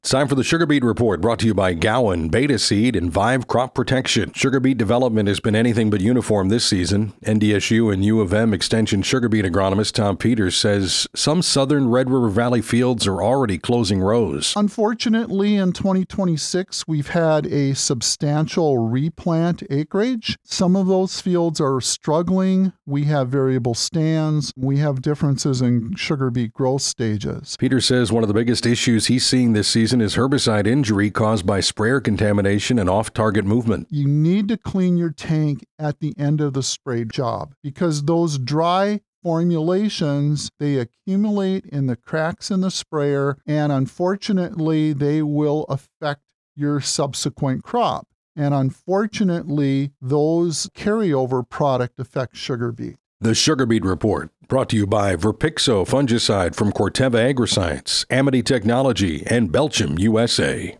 It's time for the Sugar Beet Report, brought to you by Gowan, Beta Seed, and Vive Crop Protection. Sugar beet development has been anything but uniform this season. NDSU and U of M Extension sugar beet agronomist Tom Peters says some southern Red River Valley fields are already closing rows. Unfortunately, in 2026, we've had a substantial replant acreage. Some of those fields are struggling. We have variable stands. We have differences in sugar beet growth stages. Peters says one of the biggest issues he's seeing this season is herbicide injury caused by sprayer contamination and off-target movement. You need to clean your tank at the end of the spray job because those dry formulations, they accumulate in the cracks in the sprayer, and unfortunately, they will affect your subsequent crop. And unfortunately, those carryover product affect sugar beet. The Sugar Beet Report, brought to you by Verpixo fungicide from Corteva Agriscience, Amity Technology, and Belchim USA.